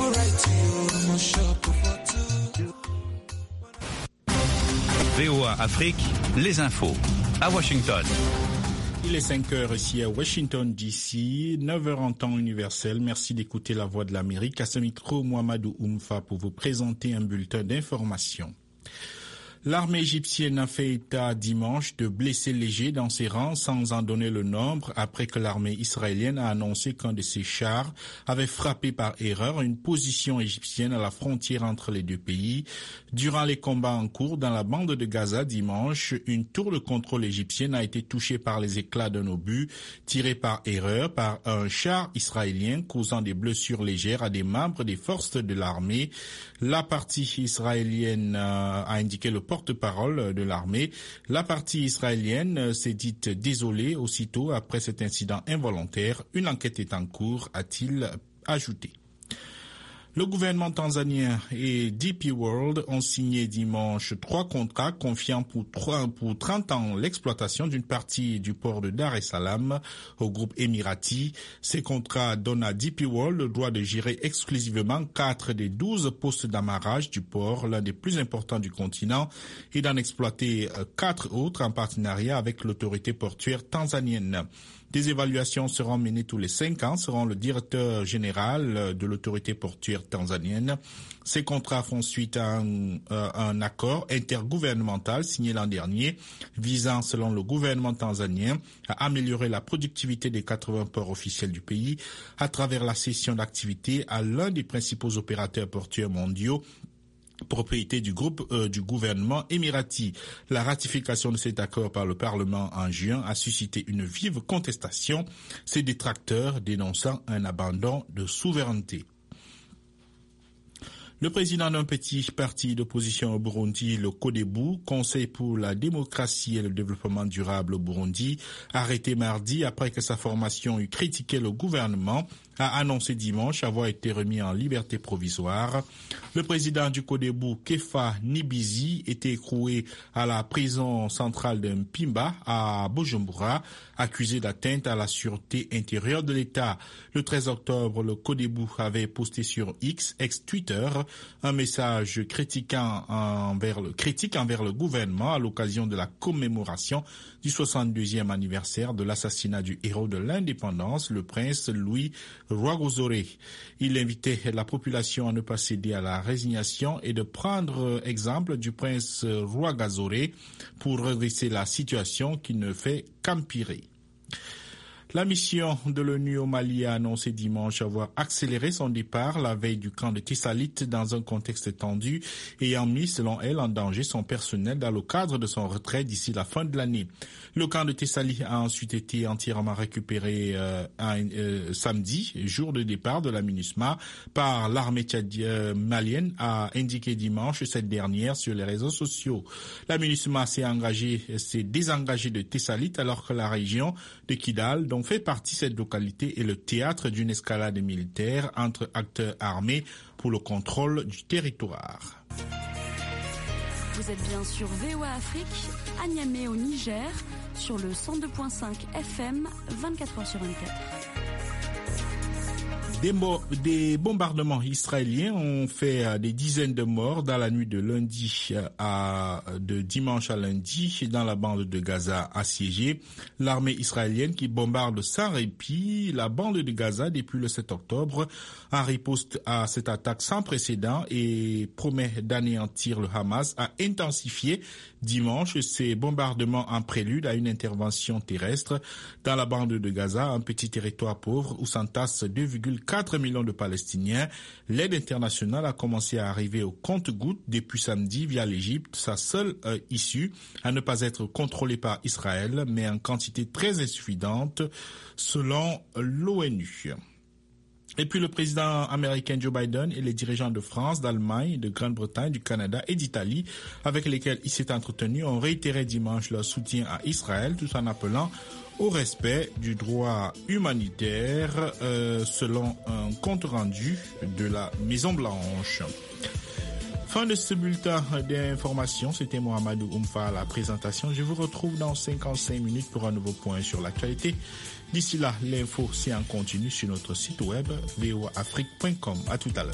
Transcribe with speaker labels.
Speaker 1: VOA Afrique, les infos à Washington.
Speaker 2: Il est 5 heures ici à Washington DC, 9 heures en temps universel. Merci d'écouter la voix de l'Amérique. À ce micro, Mohamedou Oumfa pour vous présenter un bulletin d'information. L'armée égyptienne a fait état dimanche de blessés légers dans ses rangs sans en donner le nombre après que l'armée israélienne a annoncé qu'un de ses chars avait frappé par erreur une position égyptienne à la frontière entre les deux pays. Durant les combats en cours dans la bande de Gaza dimanche, une tour de contrôle égyptienne a été touchée par les éclats d'un obus tiré par erreur par un char israélien causant des blessures légères à des membres des forces de l'armée. La partie israélienne a indiqué le porte-parole de l'armée. La partie israélienne s'est dite désolée aussitôt après cet incident involontaire. Une enquête est en cours, a-t-il ajouté. Le gouvernement tanzanien et DP World ont signé dimanche 3 contrats confiant pour 30 ans l'exploitation d'une partie du port de Dar es Salaam au groupe émirati. Ces contrats donnent à DP World le droit de gérer exclusivement 4 des 12 postes d'amarrage du port, l'un des plus importants du continent, et d'en exploiter 4 autres en partenariat avec l'autorité portuaire tanzanienne. Des évaluations seront menées tous les 5 ans, selon le directeur général de l'autorité portuaire tanzanienne. Ces contrats font suite à un accord intergouvernemental signé l'an dernier, visant, selon le gouvernement tanzanien, à améliorer la productivité des 80 ports officiels du pays à travers la cession d'activités à l'un des principaux opérateurs portuaires mondiaux, propriété du gouvernement émirati. La ratification de cet accord par le Parlement en juin a suscité une vive contestation, ses détracteurs dénonçant un abandon de souveraineté. Le président d'un petit parti d'opposition au Burundi, le CODEBU, Conseil pour la démocratie et le développement durable au Burundi, arrêté mardi après que sa formation eut critiqué le gouvernement, a annoncé dimanche avoir été remis en liberté provisoire. Le président du CODEBU, Kefa Nibizi, était écroué à la prison centrale de Mpimba à Bujumbura, accusé d'atteinte à la sûreté intérieure de l'État. Le 13 octobre, le CODEBU avait posté sur X, ex-Twitter, un message critique envers le gouvernement à l'occasion de la commémoration du 62e anniversaire de l'assassinat du héros de l'indépendance, le prince Louis Rwagasore. Il invitait la population à ne pas céder à la résignation et de prendre exemple du prince Rwagasore pour redresser la situation qui ne fait qu'empirer. La mission de l'ONU au Mali a annoncé dimanche avoir accéléré son départ la veille du camp de Tessalite dans un contexte tendu, ayant mis, selon elle, en danger son personnel dans le cadre de son retrait d'ici la fin de l'année. Le camp de Tessalite a ensuite été entièrement récupéré samedi, jour de départ de la MINUSMA, par l'armée malienne, a indiqué dimanche cette dernière sur les réseaux sociaux. La MINUSMA s'est désengagée de Tessalite alors que la région de Kidal, dont fait partie cette localité, est le théâtre d'une escalade militaire entre acteurs armés pour le contrôle du territoire.
Speaker 3: Vous êtes bien sur VOA Afrique, à Niamey au Niger, sur le 102.5 FM, 24h sur 24.
Speaker 2: Des bombardements israéliens ont fait des dizaines de morts dans la nuit de dimanche à lundi dans la bande de Gaza assiégée. L'armée israélienne qui bombarde sans répit la bande de Gaza depuis le 7 octobre en riposte à cette attaque sans précédent et promet d'anéantir le Hamas, a intensifié dimanche ces bombardements en prélude à une intervention terrestre dans la bande de Gaza, un petit territoire pauvre où s'entassent 2,4 millions de Palestiniens. L'aide internationale a commencé à arriver au compte-gouttes depuis samedi via l'Égypte, sa seule issue à ne pas être contrôlée par Israël, mais en quantité très insuffisante selon l'ONU. Et puis le président américain Joe Biden et les dirigeants de France, d'Allemagne, de Grande-Bretagne, du Canada et d'Italie, avec lesquels il s'est entretenu, ont réitéré dimanche leur soutien à Israël, tout en appelant au respect du droit humanitaire, selon un compte-rendu de la Maison-Blanche. Fin de ce bulletin d'information, c'était Mohamedou Oumfa à la présentation. Je vous retrouve dans 55 minutes pour un nouveau point sur l'actualité. D'ici là, l'info c'est en continu sur notre site web voaafrique.com. À tout à l'heure.